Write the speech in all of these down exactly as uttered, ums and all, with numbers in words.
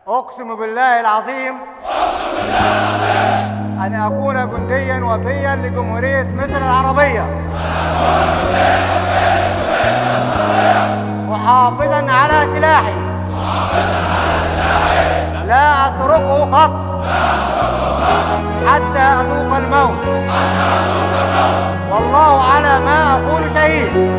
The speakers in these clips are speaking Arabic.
أقسم بالله العظيم أقسم بالله العظيم أن أكون جنديا وفيا لجمهورية مصر العربية محافظا على سلاحي لا أتركه قط حتى أذوق الموت والله على ما أقول شهيد.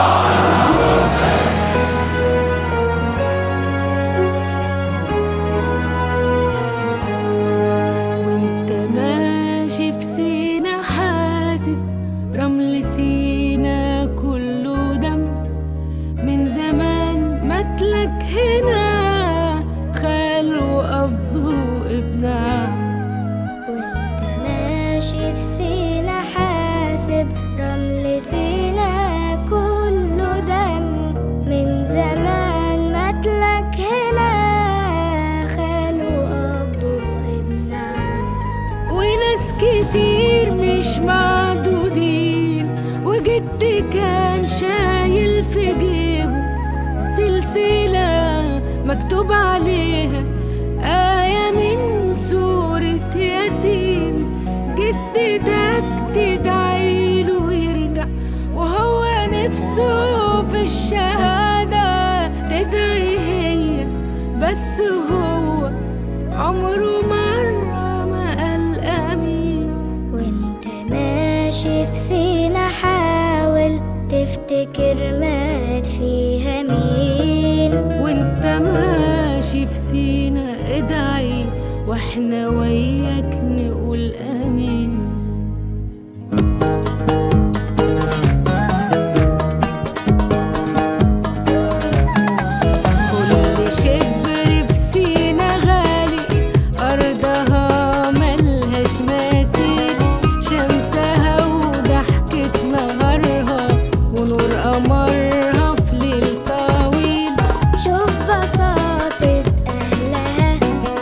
وانت ماشي في سينا حاسب رمل سينا كله دم من زمان متلك هنا خال وأب وابن عم. وانت ماشي في سينا حاسب رمل سينا كله دم من زمان متلك هنا خال وأب وابن عم. وناس كتير مش معدودين وجدي كان شايل في جيبه سلسلة مكتوب عليها آية من سورة ياسين. جدتك تدعيله يرجع وهو نفسه في الشهادة تدعي هي بس هو عمره مرة ما قال آمين. وانت ماشي في سينا حاول تفتكر مات فيها مين. وانت ماشي في سينا ادعي واحنا وياك نقول آمين. كل شبر في سينا غالي أرضها ملهاش مثيل شمسها وضحكة نهارها ونور قمرها في ليل طويل. شوف بساطة أهلها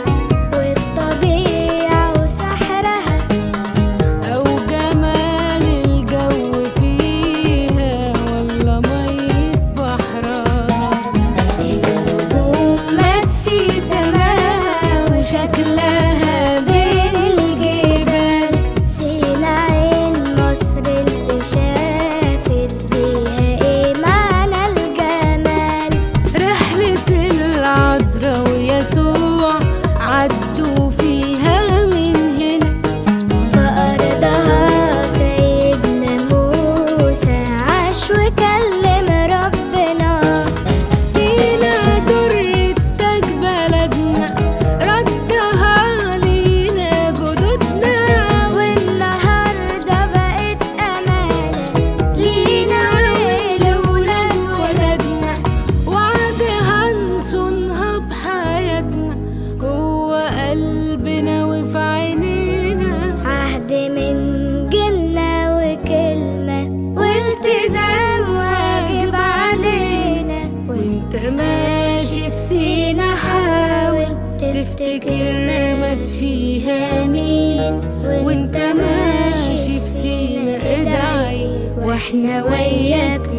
والطبيعة وسحرها أو جمال الجو فيها ولا مية بحرها. النجوم ماس في سماها وشكلها بين الجبال. سينا عين مصر اللي شافت بيها ايه معنى الجمال. رحلة العذراء ويسوع عدوا فيها من هنا في أرضها سيدنا موسى عاش وكلم ربنا. سينا درتك بلدنا ردها لينا جدودنا. والنهاردة بقت أمانة لينا لولاد ولادنا وعد هنصونها بحياتنا جوه قلبنا وفي عينينا. عهد من جيلنا وكلمة والتزام واجب علينا. وانت ماشي في سينا حاول تفتكر مات فيها مين. وانت ماشي في سينا ادعي واحنا وياك